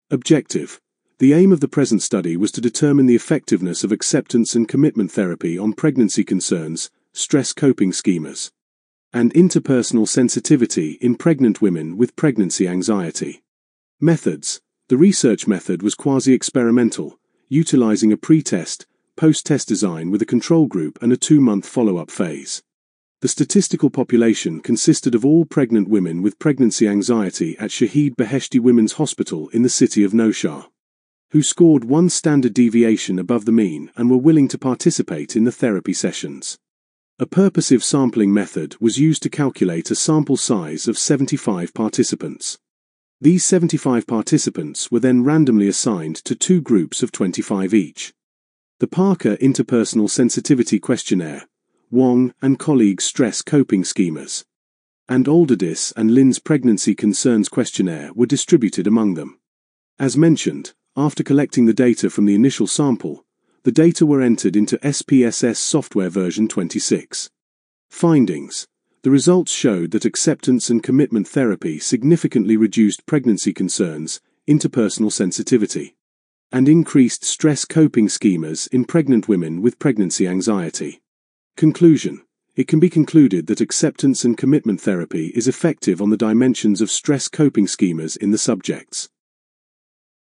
Objective. The aim of the present study was to determine the effectiveness of acceptance and commitment therapy on pregnancy concerns, stress coping schemas, and interpersonal sensitivity in pregnant women with pregnancy anxiety. Methods. The research method was quasi-experimental, utilizing a pre-test, post-test design with a control group and a 2-month follow-up phase. The statistical population consisted of all pregnant women with pregnancy anxiety at Shahid Beheshti Women's Hospital in the city of Nowshera, who scored 1 standard deviation above the mean and were willing to participate in the therapy sessions. A purposive sampling method was used to calculate a sample size of 75 participants. These 75 participants were then randomly assigned to 2 groups of 25 each. The Parker Interpersonal Sensitivity Questionnaire, Wong and colleagues' Stress Coping Schemas, and Alderdis and Lynn's Pregnancy Concerns Questionnaire were distributed among them. As mentioned, after collecting the data from the initial sample, the data were entered into SPSS software version 26. Findings. The results showed that acceptance and commitment therapy significantly reduced pregnancy concerns, interpersonal sensitivity, and increased stress coping schemas in pregnant women with pregnancy anxiety. Conclusion. It can be concluded that acceptance and commitment therapy is effective on the dimensions of stress coping schemas in the subjects.